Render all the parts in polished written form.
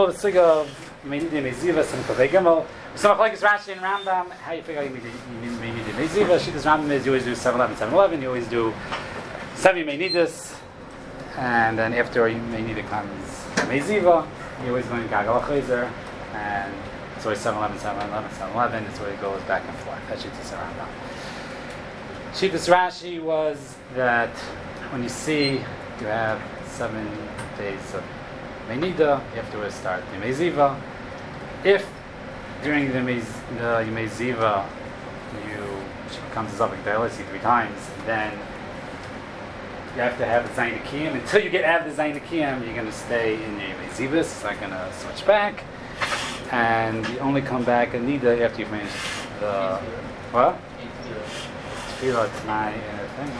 still the sig of Yemei Mezivas and Kavei Gimel. So like Rashi and Rambam, how you figure out Yemei Mezivas? Shittas Rambam is you always do 711, 711. You always do 7 Yemei and then after Yemei Nida comes Meziva. You always going Gagal Chazer, and it's always 711, 711, 711. It's where it goes back and forth. That's Shittas Rambam. Shittas Rashi was that when you see you have 7 days of Menida, you have to start the Meziva. If during the Meziva she comes to Zabak Dailasi 3 times, then you have to have the Zayin Akiyam. Until you get out of the Zayin Akiyam, you're going to stay in your Mezivas. It's not going to switch back. And you only come back and Nida after you finish the what? Tefillah, T'nai, and everything.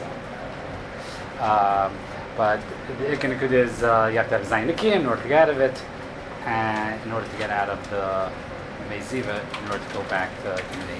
But the Ikanakud is you have to have Zayin Akiyam in order to get out of it, and in order to get out of the Meziva, in order to go back to Yemei.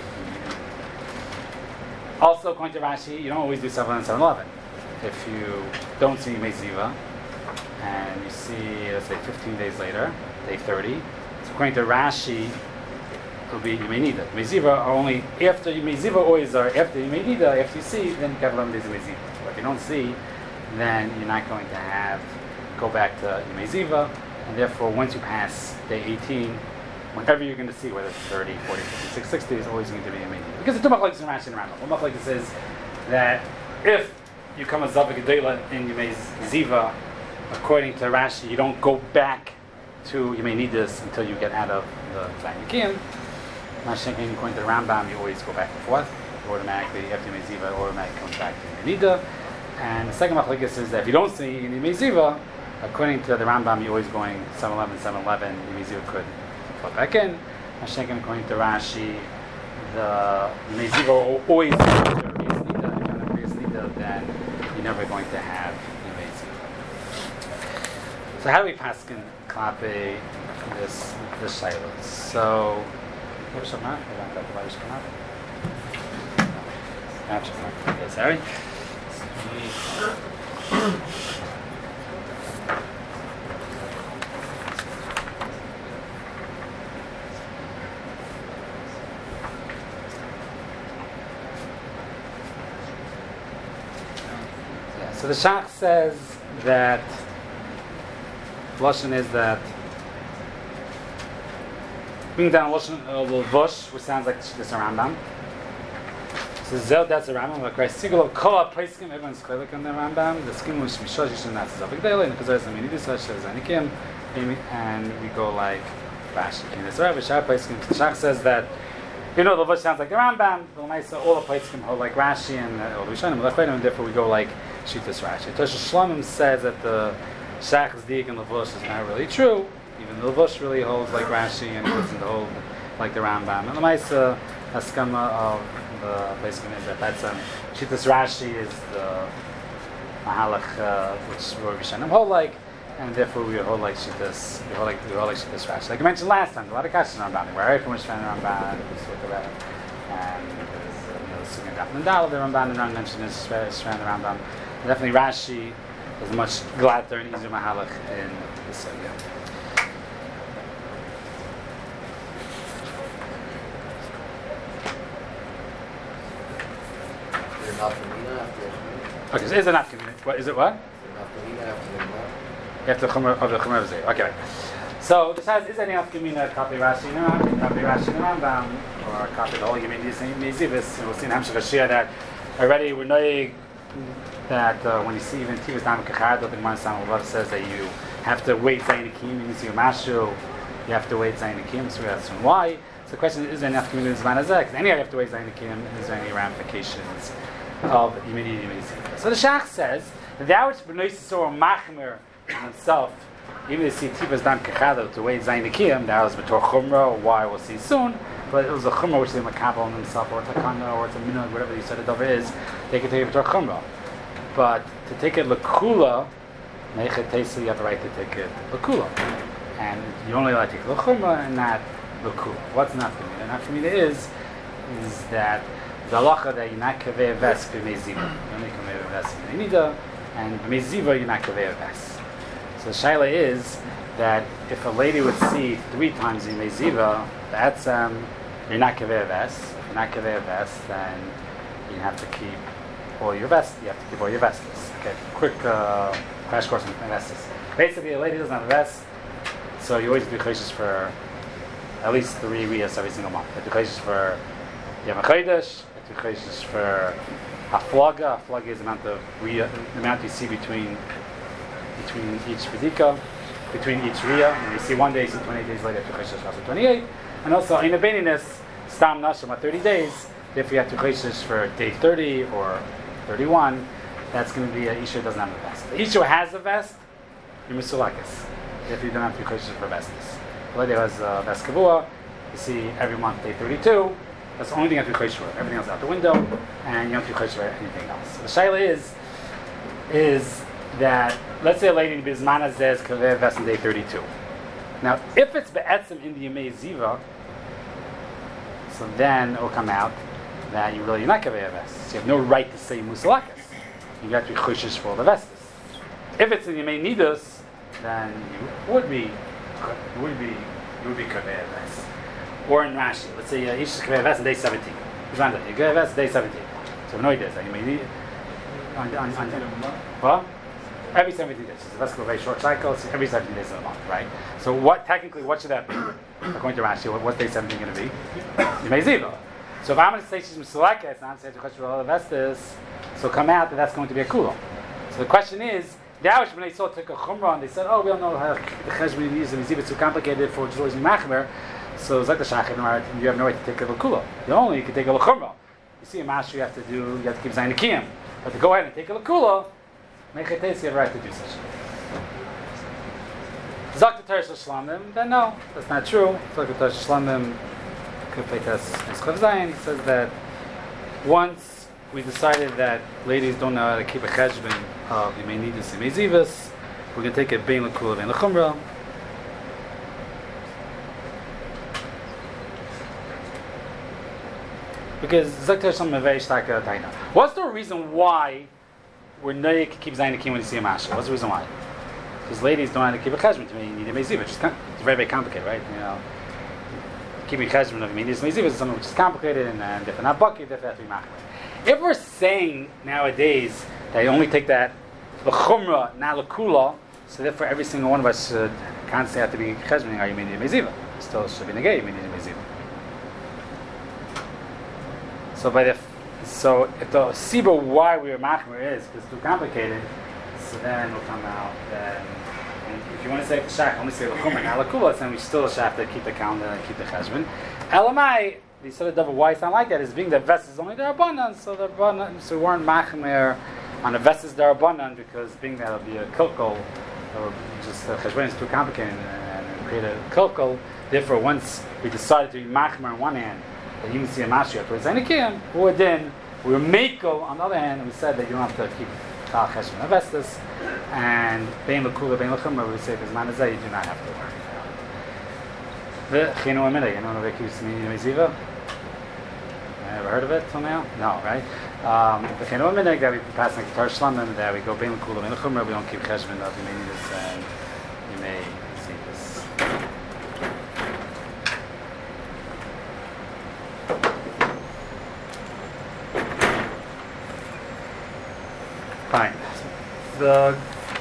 Also, according to Rashi, you don't always do 7 and 711. If you don't see Meziva, and you see, let's say, 15 days later, day 30, so according to Rashi, it'll be Yemei Nida. Meziva are only after Meziva always are after Yemei Nida. After you see, then you have 11 days of Meziva. But if you don't see, then you're not going to go back to Meziva, and therefore once you pass day 18, whenever you're going to see, whether it's 30, 40, 50, 60 is always going to be Yemei Nida. Because the two machlokes in Rashi and Rambam. One machlokes says that if you come as Zabak Gedela in Yemei Ziva, according to Rashi, you don't go back to Yemei Nidas until you get out of the Zayin Akiyam. Mashenkin, according to the Rambam, you always go back and forth. Automatically, after Yemei Ziva, automatically comes back to Yemei Nida. And the second machlokes is that if you don't see in Yemei Ziva, according to the Rambam, you're always going 711, 711. Yemei Ziva could fall back in. Mashenkin, according to Rashi, the Yemei Ziva will always go to Yemei Nida. If you're not Yemei Nida, then you're never going to have Yemei Ziva. So how do we paskin klape this shayla? So what's up, man? Sorry. So the Shach says that Lashon is that bring down Lashon Vosh, which sounds like this Rambam. So Zel, that's a Rambam. Like Christ Sigel of Kola Paiskim, everyone's clearly on the Rambam. The skin was Mishosh, Yishan, that's Zabak Daily, and because there's a Minidis, there's Anikim, and we go like Rashi. That's right, Vishar Paiskim. The Shach says that, the Vosh sounds like the Rambam, the Lamaisa, all the Paiskim hold like Rashi, and and therefore we go like Shitas Rashi. Tosha Shlomim says that the Shach's Diak and Levush is not really true. Even the Levush really holds like Rashi and doesn't hold like the Rambam. And the Maisa Haskama of the Paiskim is that Shitas Rashi is the Mahalach which Rav Yishanim hold like, and therefore we hold like Shitas. We hold like Shitas Rashi. Like I mentioned last time, a lot of questions on Rambam. Where from which Rambam we spoke about, and there's the Sugan Daf Nandal, the Rambam, and Ran mentioned this Shran the Rambam. Definitely Rashi is much gladder and easier mahalach in the sugya. Okay, so is it not community? What is it? What? You have to Chomer of the Chomer of Zeh. Okay. So this has is any afkamina copy Rashi in the Rambam, or copy the whole Yemei Zivis. We'll see in Hamshach Hashia that already we're knowing that when you see even Tivas Dam Kachad, the Gemara Samalav says that you have to wait Zayin Akim. You see a Mashu, you have to wait Zayin Akim. So we ask why. So the question is there any afkamina Zman Hazeh? Because anyway, you have to wait Zayin Akim. Is there any ramifications of Yemei Zivis? So the Shach says that which B'nai Yisrael Machmer himself, even to see Tivas Dam Kachad to wait Zayin Akim, that was B'tor Chumrah. Why we'll see soon. But it was a chumrah which they makabel on themselves, or takana, or it's a minhag, whatever you said it over is, they can take it for chumrah. But to take it lakula, meichet teisa, you have the right to take it lakula, and you only allowed to take lachumrah and not lakula. What's nafkamina? Nafkamina is that the halacha that you're not kaveh ves b'meiziva, you only kaveh ves b'meinida, and b'meiziva you're not kaveh ves. So the shaila is that if a lady would see 3 times Yemei Ziva, that's you're not kaveh ves. If you're not kaveh ves, then you have to keep all your vests. You have to keep all your vestes. Okay, quick crash course on vestes. Basically, a lady doesn't have a vest, so you always do choshes for at least 3 riyas every single month. You do choshes for Yom HaChodesh, you do choshes for Haflaga. Haflaga is the amount of riyah, the amount you see between each Vedika, between each riyah. And you see one day, you see 28 days later, you do choshes for 28. And also, in the Baininess, Stam Nashim at 30 days, if you have to choshes for day 30 or 31, that's going to be an Isha doesn't have a vest. The Isha has a vest, you're Misulakis, if you don't have to choshes for vestes. The lady has a vest kavua, you see every month, day 32, that's the only thing you have to chosh for. Everything else out the window, and you don't have to chosh for anything else. The shaila is that, let's say a lady Bizmana says kaveh vest on day 32. Now, if it's be'etzim in the Yemei Ziva, so then it will come out that you're not kaveh vest. So you have no right to say musalakas. You have to be choshes for all the vestes. If it's in Yemei Nidus, then you would be kaveh vest. Or in Rashi, let's say Ish kaveh vest on day 17. You kaveh vest day 17. So no idea. You may need what? Every 17 days. So that's a very short cycle. So every 17 days of the month, right? So what should that be? According to Rashi, what's day 17 going to be? Yemei Ziva. So if I'm going to say she's Misulaka, it's not saying to question all the vestes, so come out that that's going to be a kula. So the question is, Dawish when they saw took a chumrah and they said, oh, we don't know how the cheshbon is and Ziva too complicated for Jews and Machmer. So it's like the shachet, you have no right to take a kula. You can take a chumrah. You see a master you have to keep zayin kiyam. But to go ahead and take a kula, make a taste, you have a right to do such. Zak the Teresh Shlamim, then no, that's not true. Zak the Teresh Shlamim, Kupetas Eschav Zayin, says that once we decided that ladies don't know how to keep a cheshbon of Yemei Nidus and Yemei Zivas, we're going to take a bein l'kula, bein l'chumrah. Because Zak the Teresh Shlamim very shtaka taina. What's the reason why we're noyek keep zayin when you see a masha? What's the reason why? Because ladies don't know how to keep a cheshbon. You need a meziva. It's very, very complicated, right? Keeping cheshbon of meziva is something which is complicated, and if they're not bucky, they have to be machmer. If we're saying nowadays that you only take that l'chumra, not l'kula, so therefore every single one of us should constantly have to be cheshboning. Are you meaning meziva? Still should be negay. You meaning meziva. So if the siba why we are machmer is because it's too complicated, so then we'll come out that. And if you want to say the shach, only say l'chumra, not l'kula, then we still have to keep the calendar and keep the cheshbon. Elamai, the sort of double why it's not like that is being that vest is only darabanan, so we weren't machmer on the vest is darabanan because being that it'll be a kilkol, or just the cheshbon is too complicated and create a kilkol. Therefore, once we decided to be machmer on one hand, that you can see a mashiyah towards Zainikim, or then we were mako on the other hand, and we said that you don't have to keep Kal Cheshbon Avestus, and Bein L'Kula, Bein L'Chumra, we say, because Manazah, you do not have to worry. The Chino Aminah, you know what Rekiv Smini Meziva? Ever heard of it till now? No, right? The Chino Aminah, that we pass like Tar Shlamim, that we go Bein L'Kula, Bein L'Chumra, we don't keep Cheshbon of Yemei and Yemei Zivas. Fine. The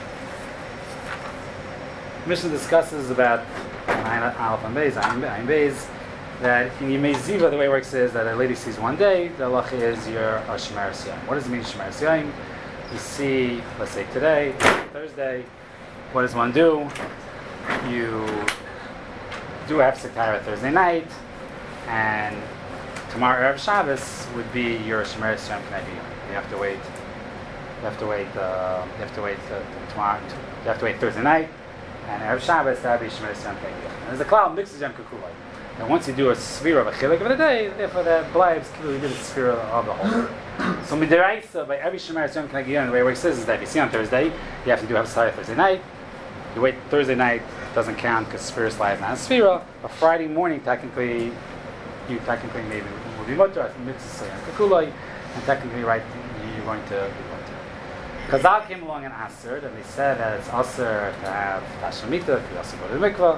Mishnah discusses about Aleph and Beis, Ayin Beis, that in Yemei Ziva, the way it works is that a lady sees one day, the halacha is your Shemaris Yom. What does it mean, Shemaris Yom? You see, let's say today, Thursday, what does one do? You do have Sekara Thursday night, and tomorrow, Erev Shabbos, would be your Shemaris Yom Knei B'Yom. You have to wait. You have to wait tomorrow. You have to wait Thursday night, and Erev Shabbos that would be Shemaris Yom Knei B'Yom. And there's a cloud mixes Yom Kippur. And once you do a sphere of a chilek of the day, therefore that blibes you did a sphere of the whole. So midiraisa by every Shemaris Yom Knei B'Yom, the way it works is that if you see on Thursday, you have to do Havsaya Thursday night. You wait Thursday night, doesn't count because sphere slide is not a sphere. But Friday morning, technically maybe will be mutter, mixes Yom Kippur, and technically right you're going to be mutter. Chazal came along and answered, and they said that it's also to have Tashlamita, if you also go to the mikvah,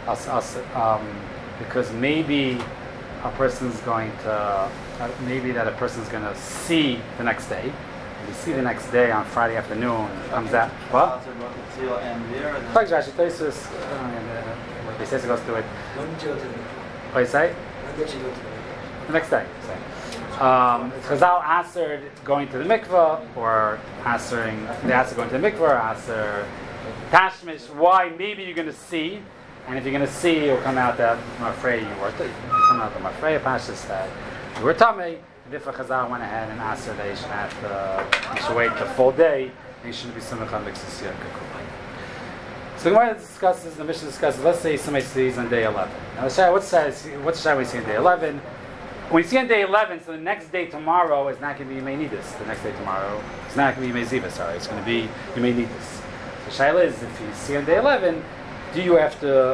because maybe a person's going to, maybe that a person's going to see the next day. If you see the next day on Friday afternoon, it comes out. What? Like Rashi Tosus, what they say goes to it. What do you say? The next day. Chazal answered going to the mikvah, or answering the answer going to the mikvah, or answer tashmish. Why? Maybe you're going to see, and if you're going to see, it'll come out that I'm afraid you were. Come out that I'm afraid. Pashas that you were tamei. Therefore, Chazal went ahead and answered that you should wait the full day, and you shouldn't be samech on mixes yet. So the Gemara discusses, the Mishnah discusses. Let's say somebody sees on day 11. Now, what shall we see on day 11? When you see on day 11, so the next day tomorrow is not going to be Yemei Nidus. The next day tomorrow is not going to be Yemei Ziva. Sorry, it's going to be Yemei Nidus. The shaila is, if you see on day 11, do you have to?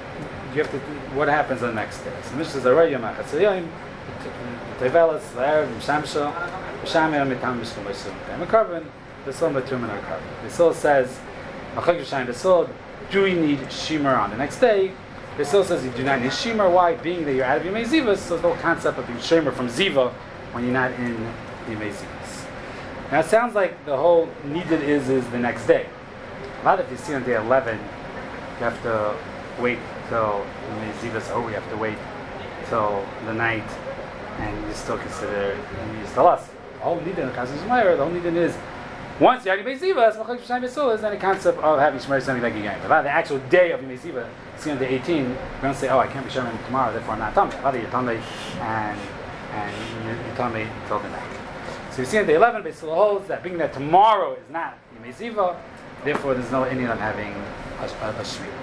What happens on the next day? So the Mishnah says, "Arayim achatzayoyim, tevelas la'erev mishamsha, mishamei mitam mishkum b'sum k'emakarbon, b'sul matum and arkarbon." B'sul says, "Achak yishayim b'sul." Do we need shimer on the next day? It still says you do not need shimer. Why? Being that you're out of Yemei Ziva, so the whole concept of being shimer from Ziva when you're not in Yemei Zivas. Now it sounds like the whole needed is the next day. Not if you see on day 11, you have to wait till Yemei Zivas over. You have to wait till the night, and you still consider you still us. The whole needed in the concept of Shemaya, the whole needed is once you're out of Yemei Zivas, Machak Shemay Besul is then a concept of having Shemar something like again. About the actual day of Yemei Ziva. See on day 18, you're going to say, I can't be Sherman tomorrow, therefore I'm not Tamei. Rather, you're Tamei and you're Tamei till the night. So you see on day 11, Beisul holds that being that tomorrow is not Yemei Ziva, therefore there's no Indian of having a Shmir.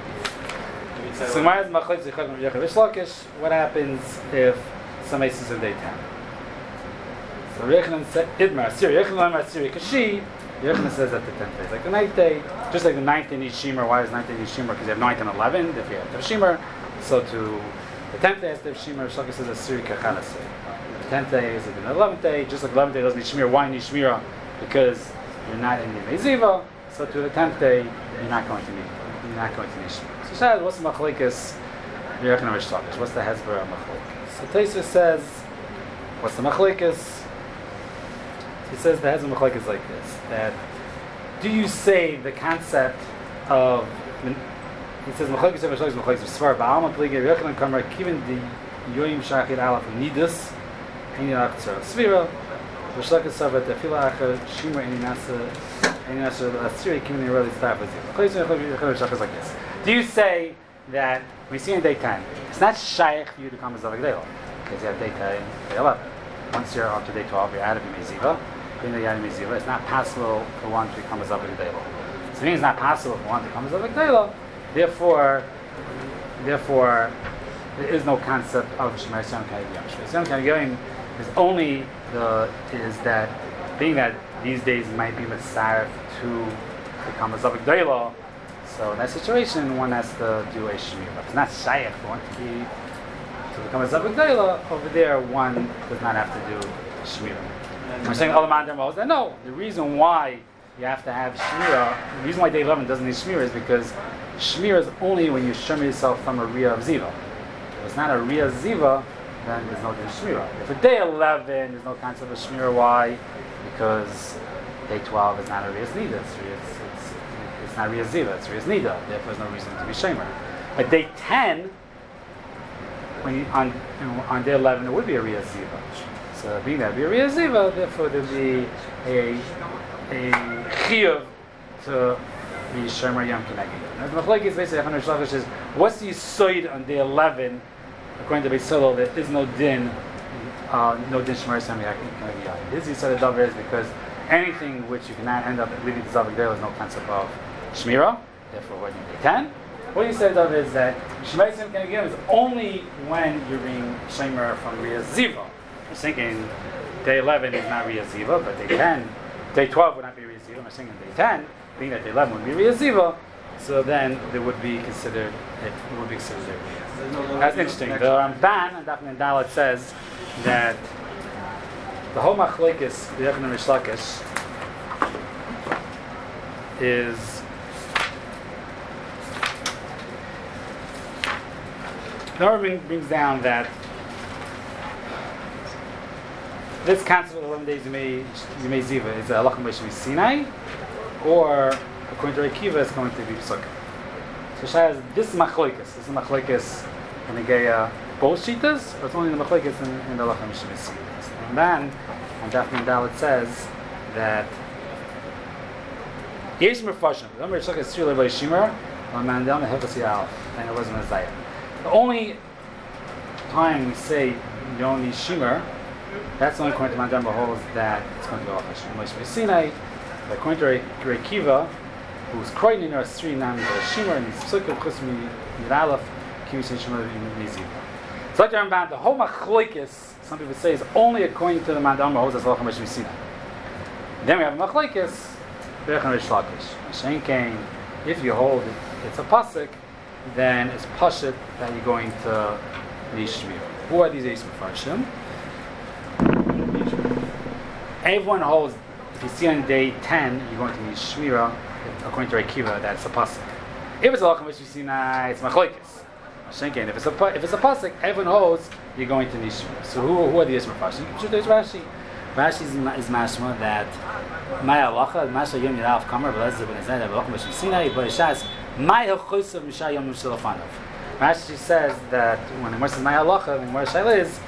So what happens if somebody sees on day 10? So Yechanan said, Idmar, Siri, Yechanan Siri, Kashi, Yechanan says that the 10th day is like the 9th day. Just like the 9th day needs Shemer. Why does 9th day need Shemer? Because you have 9th and 11th. If you have to have Shemer, so to the 10th day has to have Shemer. Shalka says Asiri Kachanasir. The 10th day is like the 11th day. Just like the 11th day doesn't need Shemer. Why need Shemer? Because you're not in the Meziva. So to the 10th day, you're not going to need Shemer. So Shad, what's the Machlekes? Yechanan Rish Lakish. What's the Hezbollah Machlekes? So Tosfos says, what's the Machlekes? He says the Hezbollah Machlekes is like this. That do you say the concept of? He says Machlekes Svar Ba'alma Pligei Yechanan Kamar Kivin the Yoyim Shachid Alaf Nidus Any Aktzar Svira V'Shlekes Savat Tefila Acher Shima Any Nasa Asiri Kivin the Really Staff with you. Machlekes is like this. Do you say that we see in day 10, it's not shaykh for you to come as Zavik Deil because you have day 10, day 11. Once you're up to day 12, you're out of Yemei Ziva. It's not possible for one to become a Zavik Deila. So it means it's not possible for one to become a Zavik Deila. Therefore, there is no concept of Shemar Yisrael Kayim. Shemar Yisrael Kayim is that being that these days might be mitzaref to become a Zavik Deila. So in that situation, one has to do a Shemir. But it's not shaykh for one to become a Zavik Deila. Over there, one does not have to do Shemir. We're saying all the Mandar Mos that no. The reason why you have to have Shmira, the reason why day 11 doesn't need Shmira is because Shmira is only when you shemir yourself from a Riyah of Ziva. If it's not a Riyah of Ziva, then there's no Shmira. If it's day 11, there's no concept of Shmira. Why? Because day 12 is not a Riyah Nida. It's not Riyah Ziva, it's Riyah Nida. Therefore, there's no reason to be Shemer. At day 10, on day 11, it would be a Riyah Ziva. So being that be a Riyah Ziva, therefore there would be a chiyuv to be Shemer Yom Kineged. Now the Machlekes basically Yechanan Rish Lakish is what's the yisoid on day 11? According to Beis Hillel, there is no din Shemer Yisrael Kineged. This yisoid of Davar is because anything which you cannot end up leaving to Zavik Deil is no concept of Shmira. Therefore, what you day 10. What you said of is that Shemer Yisrael Kineged is only when you're being Shemer from Riyah Ziva. I'm thinking day 11 is not Riyah Ziva, but day 10, day 12 would not be Riyah Ziva. I'm thinking day 10, being that day 11 would be Riyah Ziva, so then it would be considered Riyah. That's interesting. The Ramban and Daf Dalet says that the whole machlekes, the Yechanan Rish Lakish, is the Rambam brings down that this concept of 11 days Yemei Ziva is a halacha Moshe Sinai, or according to Akiva, it's going to be Psukim. So Shai, this is machlokes. This is machlokes in the Geya both shitas, or it's only the machlokes in the halacha Moshe Sinai. And then on Daf Mendal it says that Yesh Merfashim. Remember, it's like a Sri Levi Shimer on Mandel Mehevasi Alf, and it wasn't a Zayah. The only time we say you don't need Shimer, that's only according to Mandel holds that it's going to go off Moshe Sinai. According to Rekiva, who's Kroinin or Sri Nam Shimer, and he's Psukim Chusmi Yiralaf, Kimishin Shimer Miziv. So like the whole machlokes, some people say, is only according to the Mandel holds as Halacha Moshe Sinai. Then we have machlokes. If you hold it, it's a pasuk, then it's pashut that you're going to need shmir. Who are these eight mefarshim? Everyone holds, if you see on day 10, you're going to need shmira, according to Rekiva, that's a pasuk. If it's a halacha Moshe Sinai, it's machlokes. If it's a pasuk, everyone holds you're going to need shmira. So who are the eight mefarshim? There's Rashi. Rashi is mashma that my halacha, Masha Yom Yirav Kamar, Velezah Ben Ezed, Halacha Moshe Sinai, Boishas, my halachosav Misha Yom Shelafanov. Rashi says that when the Gemara says my halacha, the Gemara Shaila is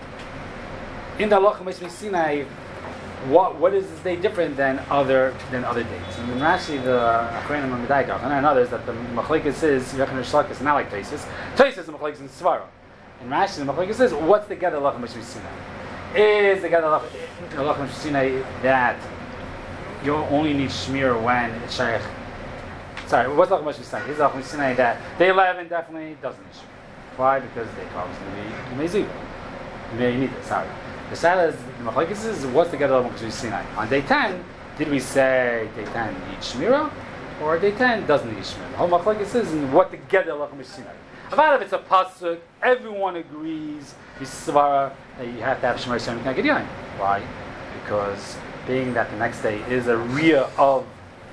in the halacha Moshe Sinai. What is this day different than other days? And in Rashi, the Achronim and Medaikach, and others, that the machlokes is Yechon Rishlakis, not like Taisus. Taisus is the machlokes in Svara. In Rashi, the machlokes is what's the get halacha Moshe Sinai? Is the get halacha Moshe Sinai that you only need shmir when it's shaykh. Sorry, what's halacha Moshe Sinai? Is halacha Moshe Sinai that day 11 definitely doesn't need shmir. Why? Because day 12 is going to be meziva. You may need it. Sorry. The Shaila is the machlokes is what's the get halacha Moshe Sinai? On day 10, did we say day 10 needs shmira, or day 10 doesn't need shmira? The whole machlokes is what the get halacha Moshe Sinai. About if it's a pasuk, everyone agrees. Yisvara that you have to have shmira Shem Kneged Yain. Why? Because being that the next day is a Riyah of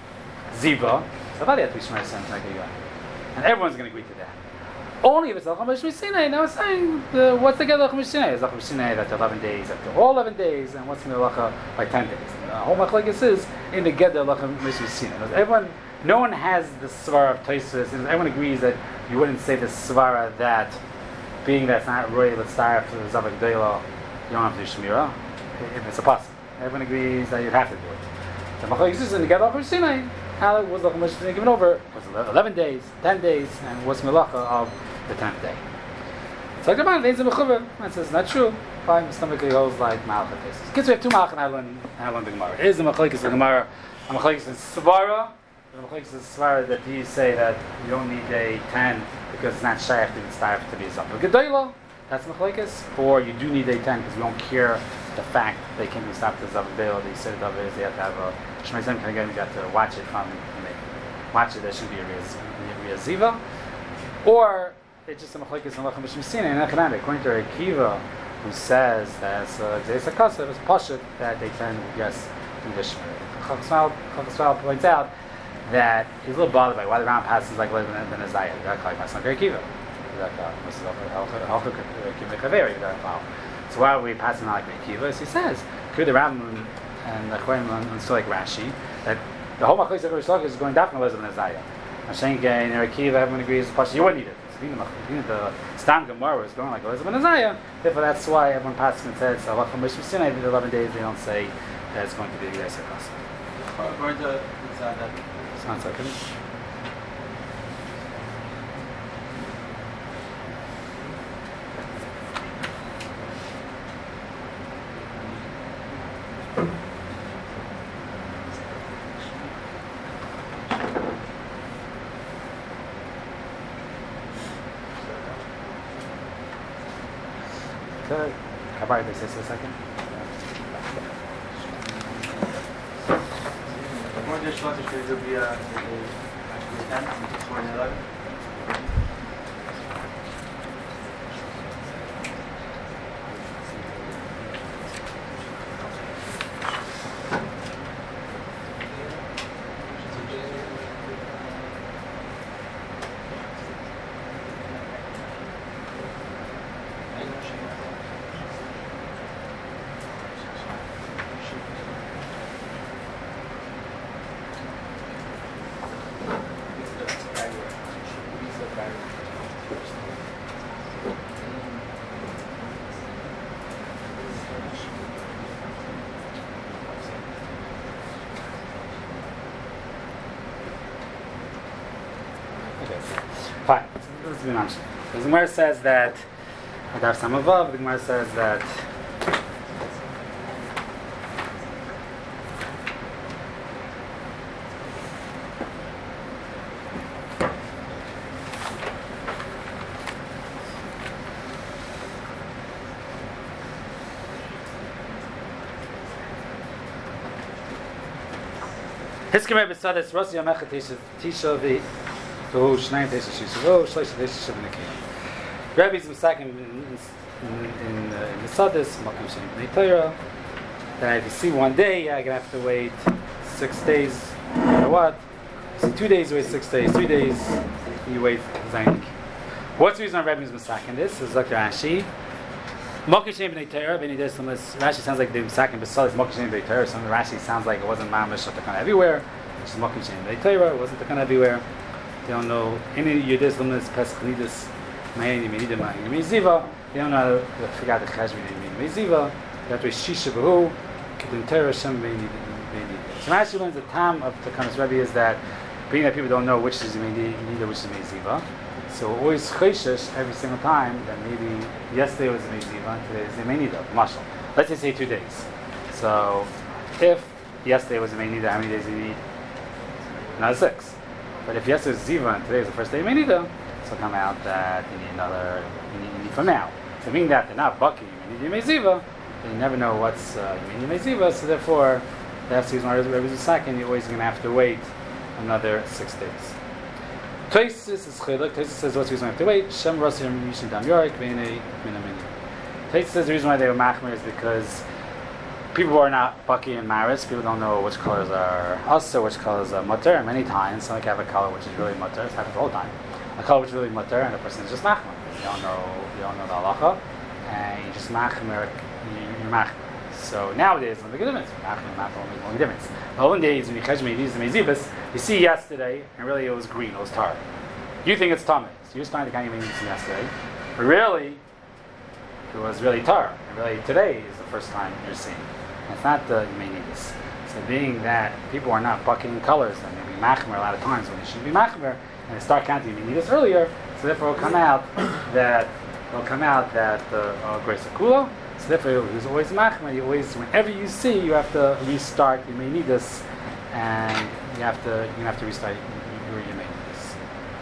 Ziva, so about it, we Shmar Hashem Kneged Yain. And everyone's going to agree to that. Only if it's Halacha Moshe Sinai. Now it's saying, what's the get Halacha Moshe Sinai? Is Halacha Moshe Sinai that 11 days after all 11 days, and what's in the Halacha by 10 days? The whole machlokes is in the get Halacha Moshe Sinai. No one has the Svara of Tosfos, and everyone agrees that you wouldn't say the Svara that being that it's not Roy, let's start after the Zavak Deila, you don't have to do Shmira. If it's a pasuk. Everyone agrees that you have to do it. The machlokes is in the get Halacha Moshe Sinai. How was the Moshe Sinai given over? Was 11 days, 10 days, and what's Melacha of the 10th day? So like the man, there's a mechuver. Man says, not true. Fine, the stomach goes like Malach cases. Kids, we have two Malach and I learned the Gemara. It is the machlokes of the Gemara. The machlokes in Svara. The machlokes in Svara that you say that you don't need day 10 because it's not shaykh to start to be a Zambah Gedolah. That's machlokes. Or you do need day 10 because we don't care the fact they can be stopped as Zavak Deila. They said that they have to have a Shmei Zem can again, you have to watch it from watch it. There should be a Riyah Ziva. Or it's just a machlokes in Halacha Moshe Sinai and Echanami. According to Akiva, who says that it's a Kasev, it's Pashut that they can yes do the Shmei. Chachasval points out that he's a little bothered by why the Ram passes like Ben Azayah. That's like my son Akiva. So why are we passing on like Akiva? As he says, the Ram and the Chorim and still like Rashi, that the whole Machlokes of Rish is going down from Elizabeth and Azayah. Hashenke and Akiva, everyone agrees, you wouldn't need it. The Stam Gemara is going like Elizabeth and Azayah. Therefore, that's why everyone passes and says, Halacha Moshe Sinai, the 11 days, they don't say that it's going to be the Yisrael Kasa. Where the Sounds like it. Okay. How about this a second? More than short, it will be a 10, more than 11. to be mamshik. The Gemara says that Adar Samavav. The Gemara says that. Hiskemei b'sadis Rosi Yamecha Tisha Vi V'hu Shnayim Tisha Shisha V'hu Shloisha Tisha Shivnekim. Rabbi's Misakim in the Sadis Makom Shem B'nei Torah that if you see one day, you're gonna have to wait 6 days. No matter what, you see 2 days, you wait 6 days. 3 days, you wait Zayin. What's the reason Rabbi's Misakim this? Is like Rashi. Mokim Shem B'nei Torah, B'nei Deslemus. Rashi sounds like the Misakim B'Salis Mokim Shem B'nei Torah. Some of Rashi sounds like it wasn't Mamish Takan everywhere, which is Mokim Shem B'nei Torah. It wasn't Takan everywhere. They don't know any Yudislemus, Pesachidus, Ma'ini Menidim, Ma'ini Meziva. They don't know how to figure out the Cheshbon Ma'ini Meziva. They have to Shisha B'hu, Kedin Torah Shem B'nei. So Rashi learns the time of Takanas Rebbe is that being that people don't know which is Ma'ini, which is Meziva. So always chayshish every single time that maybe yesterday was a Meziva and today is a Meinida, Mashal. Let's just say 2 days. So if yesterday was a Meinida, how many days do you need? Another 6. But if yesterday was Ziva and today is the first day of Meinida, so it'll come out that you need another, you need from now. So meaning that they're not Baki, you need Meziva, then you never know what's you need Meziva, so therefore that's the reason why Rebbe's a second, you're always going to have to wait another 6 days. Tosis is chiluk. Tosis says what's the reason we have to wait? Shem Rosim Yishim Dam Yorik Beinei Minamini. Tosis says the reason why they were machmer is because people who are not Baki and Maris, people don't know which colors are us or which colors are mutter. And many times, some have a color which is really mutter. It's happened all the time. A color which is really mutter, and the person is just machmer. You don't know the halacha, and you just machmer. You're machmer. So nowadays, no big difference. Machmer only one difference. The olden days when you cheshmi these mezibas, you see yesterday, and really it was green, it was tar. You think it's tamid, so you're starting to kind of even see yesterday, but really, it was really tar. And really today is the first time you're seeing. And it's not the you may need this. So being that people are not bucking colors, and they be machmer a lot of times when they shouldn't be machmer, and they start counting you may need this earlier, so therefore it'll come out that the grace of kula. So therefore, he's always machmer. You always, whenever you see, you have to restart. You may need this, and you have to restart. You may need this.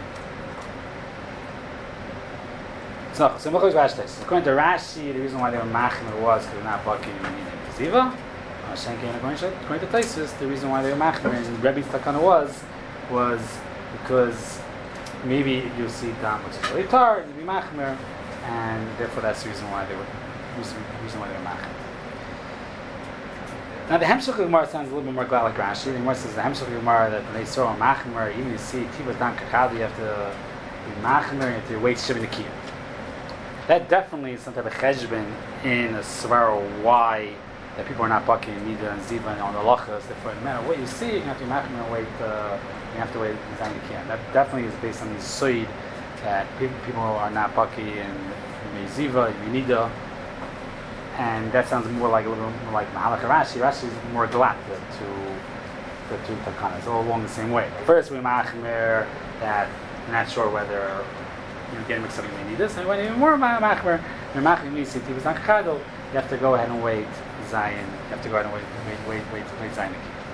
So according to Rashi, the reason why they were machmer was because they're not bucking. You may need ziva. According to Taisus, the reason why they were machmer and Rebbe's takana was because maybe you'll see dam which is really tar, you'll be machmer, and therefore that's the reason why they were. Reason why they were machmer. Now the Hemshech Gemara sounds a little bit more glad like Rashi. The Gemara says the Hemshech Gemara that when they saw a machmer, even you see Tivas Dan Kachad, you have to be machmer, you have to wait Shivin Akiyah. That definitely is some type of cheshbon in a svara why that people are not bucking Nida and Ziva and on the lachas. Therefore, no matter what you see, you have to be machmer and wait. You have to wait Zayin Akiyah. That definitely is based on the soid that people are not bucking and Ziva and Nida. And that sounds more like a little more like Mahalach Rashi. Rashi is more glad to the two takanas, all along the same way. First, we machmer that you're not sure whether you're getting mixed up. You need this, and when you're more machmer, you're machmer. You see, you have to go ahead and wait Zion. You have to go ahead and wait Zion.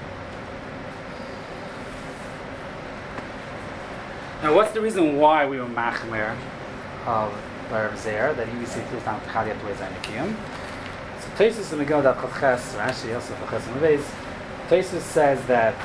Now, what's the reason why we were machmer of Rav Zer that you see Tivas Dan Kachad, you have to wait Zion? Taisus in Megillah Daf Chaches, Rashi also Chaches and Beis. Taisus says that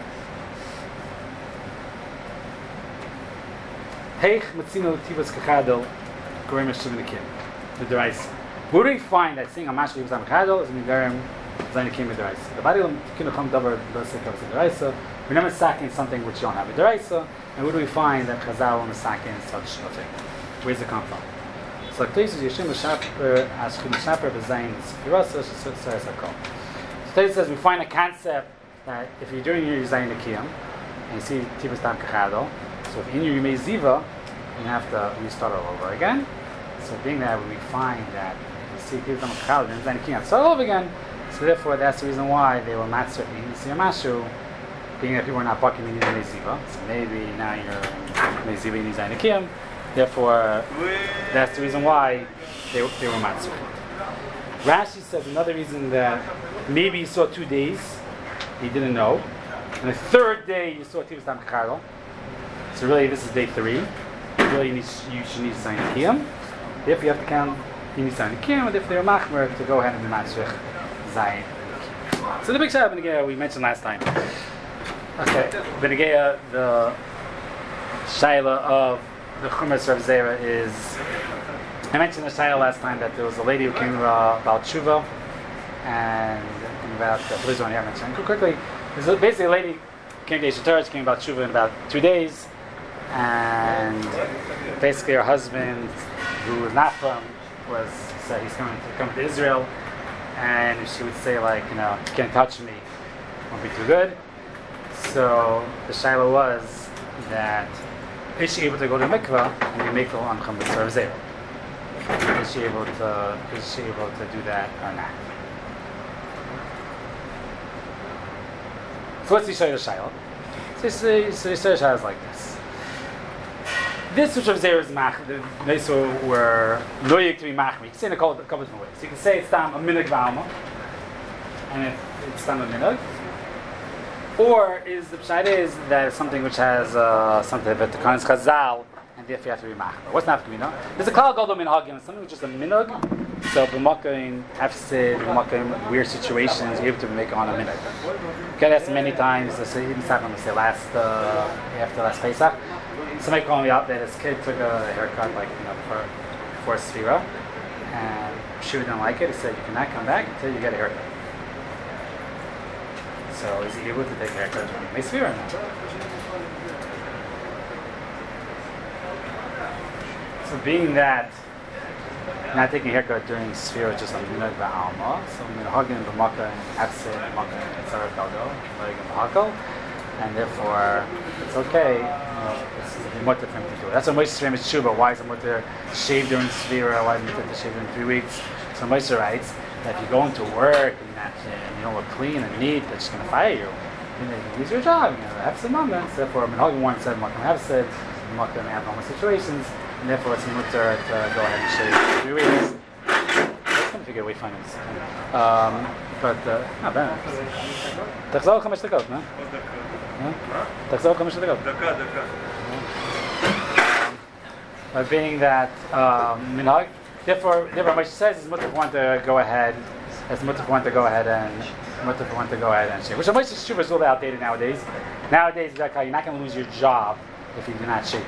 Heich Matzino Tivas Kachadol Gorim Shivin Akim the Deraisa. Where do we find that saying a Mash Tivas Dan Kachadol is Megarim Zayin Akim the Deraisa? The body of Kinucham Davar Dosek of the Deraisa. We're not masaking something which you don't have a Deraisa. And where do we find that Chazal is masaking such a thing? Where does it come from? So Taisus Yeshim Shaper Ashkim Shaper B'Zayin Sefirasa Shesar Sakol. So Taisus says we find a concept that if you're doing your Zayin Akiyam and you see Tivas Dan Kachadol, so if in your Yimei Ziva you have to restart all over again. So being that we find that if you see Tivas Dan Kachadol and Zayin Akiyam start all over again, so therefore that's the reason why they were matzah in Yisir Mashu, being that people are not bucking in Yimei Ziva. So maybe now you're Yimei Ziva in Zayin Akiyam. Therefore, that's the reason why they were matzur. Rashi says another reason that maybe he saw 2 days, he didn't know. And the third day you saw Tivus Tam Kacharo. So really this is day 3. Really you should need to sign a Kiyam. If you have to count, you need to sign a Kiyam, and if they're Machmer, to go ahead and be Matzrich Zayin. So the big shot of Benegea we mentioned last time. Okay, Benegea, the Shaila of the Chumash Rav Zera is, I mentioned the Shaila last time that there was a lady who came about Tshuva, and about please don't hear mention quickly. There's basically a lady came to Yeshiva Torah, came about Tshuva in about 2 days, and basically her husband, who was not from, said he's coming to Israel, and she would say like, you can't touch me, won't be too good. So the shaila was that is she able to go to mikvah and be mikvah on Chumash Rav Zera? Is she able to do that or not? So what's the shaila? So the shaila is like this. This which Rav Zera is mach, they were loyig to be machmi. You can say in a couple different ways. You can say it's tam a minhag v'alma, and it's tam a minhag. Or is the pshat is that it's something which has something that the Kohen's Chazal, and therefore you have to be machmer. What's not going to be? There's a klal gadol minhagim. It's something which is a minhag. So b'makom hafsid, b'makom weird situations, you're able to make on a minhag. Get asked many times. Even happened after last Pesach. Somebody called me up that his kid took a haircut before Sfira, and she didn't like it. He said, "You cannot come back until you get a haircut." So is he able to take a haircut during Sfira or not? So being that not taking a haircut during Sfira is just like minhag ba'alma, so minhagim b'makom hafsid, b'makom etzar galgal, minhagim b'hakol, and therefore it's okay. It's mutter for him to do it. That's what Moshe Shem is tshuva. Why is a mutter shave during Sfira? Why is a mutter shave during 3 weeks? So Moshe writes that if you go into work and you don't look clean and neat, they're just going to fire you. You lose your job. Have some moments. Therefore, Minhagim 1 said, "Makom hafsid, makom abnormal situations," and therefore it's mutter to go ahead and shave 3 weeks. Let's come figure a way finding this. But not bad. תחזור 5 דקות, no? תחזור 5 דקות. דקה. But being that minhag, therefore Moshe says it's mutter for one to go ahead. It's mutter for one to go ahead and shave. Which Moshe Shuva is a little bit outdated nowadays. Nowadays, you're not going to lose your job if you do not shave.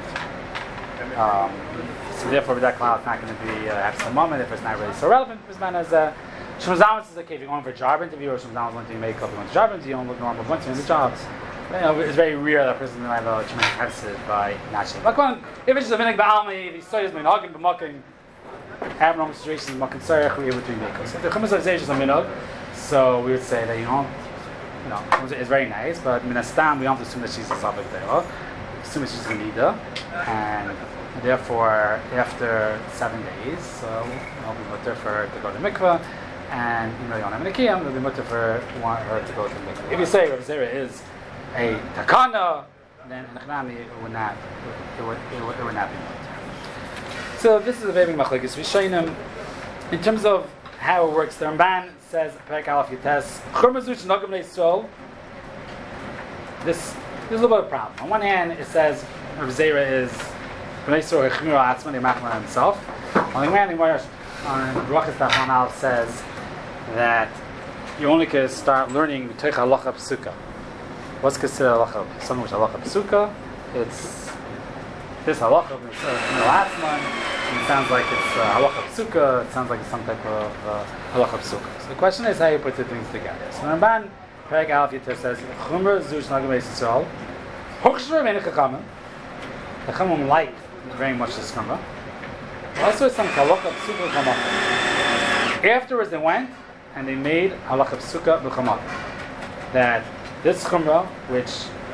So therefore, with that cloud, it's not going to be have some moment if it's not really so relevant. As Shmuel Zalman says, okay, if you're going for a job interview or Shmuel Zalman wants to make a job interview, you don't look normal once you're in the jobs. It's very rare that a person might have a tremendous hesed by not shaving. If it's just a minhag ba'alma, if he says minhagim b'makom abnormal situations, b'makom tzarech, we're able to make it. So the Chumash Rav Zera is just a minhag, so we would say that it's very nice, but min hastam we don't have to assume that she's a zavik there. Assume that she's a nida, and therefore after 7 days, it'll be mutter for her to go to mikvah. And you don't have an akiyam, it'll be mutter for her to go to mikvah. If you say Rav Zera is a takana, then in Echnami it would not be mutter. So this is a very big machlokes Rishonim in terms of how it works. The Ramban says Perek Aleph Yites Churmazuch Nogam Leisol. This is a little bit of a problem. On one hand, it says Rav Zera is Bnei Yisrael Chmir Atzma, they machmer himself. On the other hand, the Gemara on Brachas Tafon Aleph says that you only can start learning B'toich Halacha Psuka. What's considered halacha? Something which halacha psuka. It's this halacha last month. It sounds like it's halacha psuka. It sounds like it's some type of halacha psuka. So the question is how you put the things together. So Ramban Perek Aleph Yites says Chumra Zush Nagam Yisrael Hochshver Ve'en Chachamim. The Chachamim like very much this Chumra. Also, some halacha psuka b'chamakim. Afterwards, they went and they made halacha psuka b'chamakim. That this chumrah, which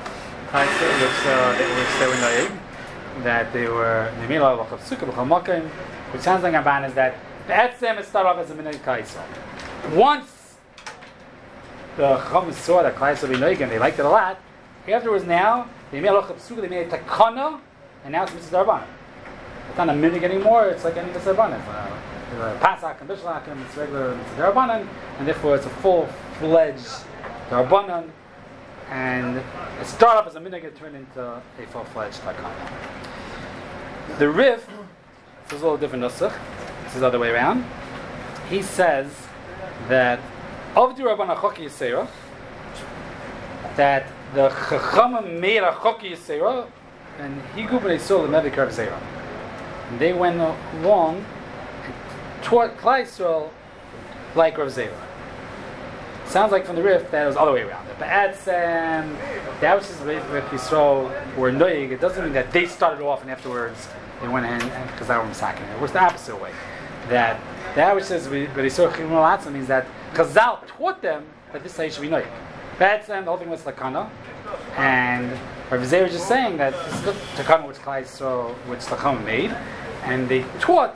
they were naive, that they made a lot of sukkah b'chamakim, which sounds like Ramban is that the etzem it started off as a minhag kaisel. Once the chacham saw that kaisel be naive and they liked it a lot, afterwards now they made a lot of sukkah, they made a takana, and now it's mitzvah darbanan. It's not a minig anymore. It's like any Mitzvah. Pasak and Bishlakim, it's regular Darabanan, and therefore it's a full-fledged Darabanan, and it started off as a minig and turned into a full-fledged Takana. The Rif, this is a little different nusach. This is the other way around. He says that of the Rabban Achoki Yisera, that the Chachama made a Choki Yisera, and he grew b'nei Yisrael the Medik Rav Zera. And they went along taught Klal Yisrael like Rav Zera. Sounds like from the Rif that it was the other way around. The Ba'atzem, the Avshis with Yisrael were noyig. It doesn't mean that they started off and afterwards they went in because they were misaking. It was the opposite way. That the Avshis with Yisrael Chimul Atzem means that Chazal taught them that this is how you should be noyig. Ba'atzem, the whole thing was Takana, and Rav Zera is just saying that this is the Takana which Klal Yisrael, which Chacham made, and they taught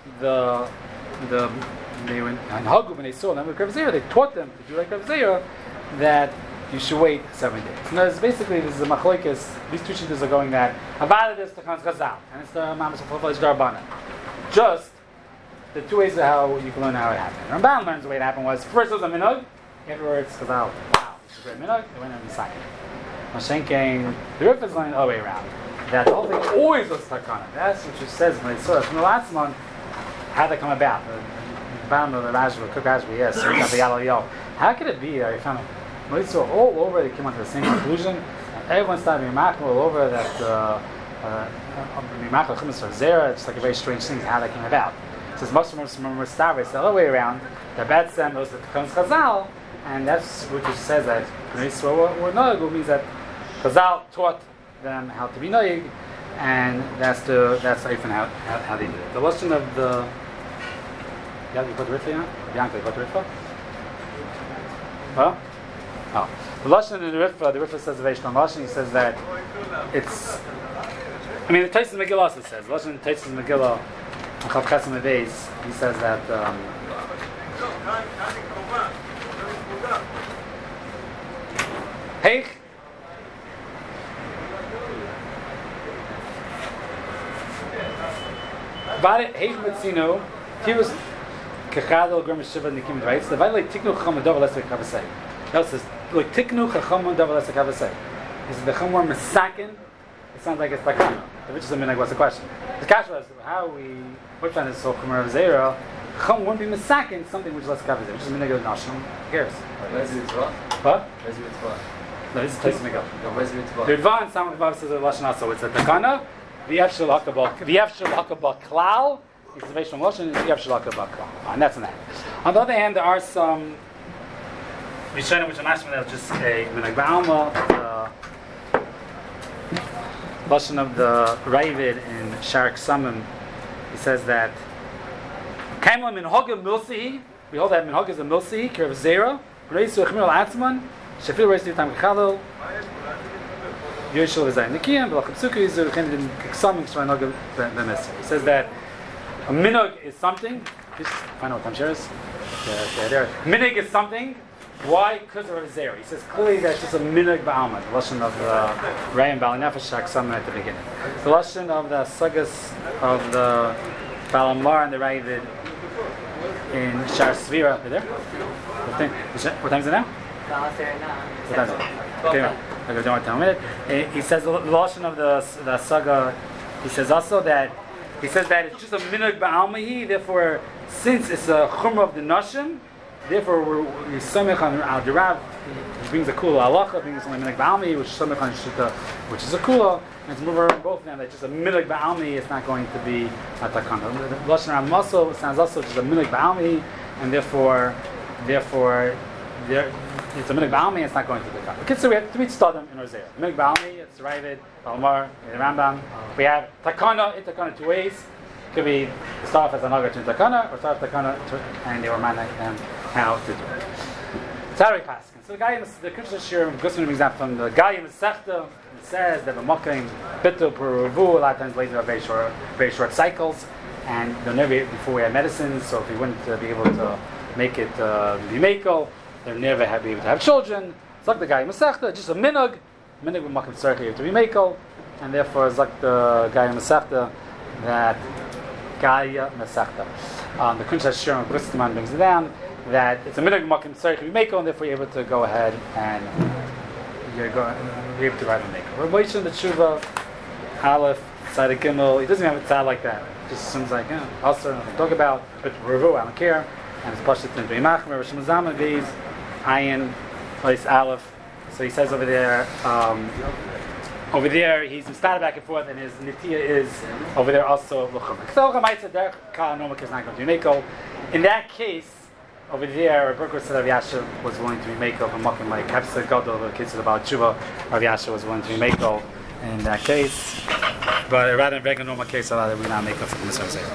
they went and Hagub and they saw them with Rav Zera. They taught them to do like Rav Zera, that you should wait 7 days. And there's basically this is a machlokes. These two shittas are going that about this Takan Chazal, and it's the Mamas of Full-Fledged Darbana. Just the two ways of how you can learn how it happened. Ramban learns the way it happened was first it was a minhag, afterwards Chazal. Wow, this is a great minhag. They went in the second. Moshe came. The Rif is learning the other way around. That the whole thing always was Takana. That's what she says when they saw it from the last month. How did that come about? The bottom of the Rajva, Cook Rajva, yes, so got the Yellow Yo. How could it be that you found Melitza all over, they came to the same conclusion? Everyone started being machmir all over that Mimachal Chumas of Zera. It's like a very strange thing how that came about. It says most of them were starved, the other way around. The bad Sam was the Takans Chazal, and that's what it says that Melitza were noig, which means that Chazal taught them how to be noig, and that's even how they did it. The lesson of the you put Rifa on? Bianca, you put Rifa? Huh? Oh. The Lashon in the Rifa says the Veishman Lashon, he says that it's, I mean the Taisus Megillah also says, Lashon in Taisus Megillah, Chav Chesem Aveis, he says that Heich Vare Heich Metzino, he was Kechadol Grim Shiva Nikim Dvaitz. The like Tiknu Chacham Davar Lesek Havasei. Now it says like Tiknu Chacham Davar Lesek Havasei. Is the Chamor Mesakin? It sounds like it's Takana. Which is a minhag. What's the question? The question was how which one is so Chamor of Zera? Chacham won't be Mesakin something which is Lesek Havasei, which is a minhag of Nashim. Who cares? Where's the mitzvah? What? Where's the mitzvah? No, this is Taisus Megillah. Where's the mitzvah? The Advan Sam Vav says the Lashon also. It's a Takana. The Yevshel Hakabah Klal. It's the Veishman Lashon, it's the Yevshel Hakabah Klal. And that's an end. On the other hand, there are some Rishonim which are mashma that just a Minhag Ba'alma, the Lashon of the Ravid in Sharik Samim. He says that Kaimla Minhagah Milsi. We hold that Minhagah is a Milsi, Kirav Zera, Reisu Echmir Al Atzman, Shafir Reisu Tam Kechalil, Yoshel V'Zayin Nikiyam, V'Lachim Sukkah Yizu, V'Chem K'Samim K'Shvay Nogah B'Messer. He says that a minhag is something. Just find out what Tamshir is. There. Minhag is something. Why? Because of Zera. He says clearly that's just a minhag ba'alma. The lashon of the Ray and Bali Nefesh Shaksam at the beginning. The lashon of the sagas of the Balamar and the Ravid in Shar Svira. Are there? What time is it now? What time is it? Okay. I don't want to tell me. He says the lashon of the saga. He says also that. He says that it's just a minhag ba'almahi, therefore, since it's a chumrah of the nashim, therefore we're samech on al dirav, he brings a kula halacha, brings only minhag ba'almahi, which is samech on shita, which is a kula, and it's move around both of them, that just a minhag ba'almahi is not going to be a takana. The lashon ram muscle sounds also just a minhag ba'almahi, and therefore, it's a minhag ba'almahi, it's not going to be takana. Okay, so we have three stadim in our zera. Minhag ba'almahi, it's Ravid, Balmar, the Rambam. We have takana in takana two ways. It could be start off as a nagar to takana, or start off takana and they were manag them how to do it. Tari Paskin. So the guy in the Krishna Shir, Gusman example from the guy in the Sechta, it says that the Mokkain Bitul Peruvu, a lot of times later are very short cycles, and they'll never before we had medicines, so if we wouldn't be able to make it be makel, they'll never be able to have children. It's like the guy in the Sechta, just a minhag. Minhag b'makom tzarich you have to be makel, and therefore it's like the guy in Masechta that Gaia Masechta. The Kunshas Shurim Briskman brings it down that it's a minhag makim tzarich b'meiko, and therefore you're able to go ahead and you're able to write a meiko. Rabbi Yishon the Tshuva Aleph Tzaddik Gimel, he doesn't even have a tzad like that. It just seems like also nothing to talk about. But Ravu I don't care, and it's pashut in Beimach. Rabbi Shimon Zalman Beis Ayin place Aleph. So he says over there. He's started back and forth, and his nitiya is over there also. In that case, over there, Berkut said Rav Yasha was willing to be makel from Makim like Hefsed Gadol. The case of the Baal Tshuva, Rav Yasha was willing to be makel in that case. But rather than a normal case, we not make up for the Mitzvah.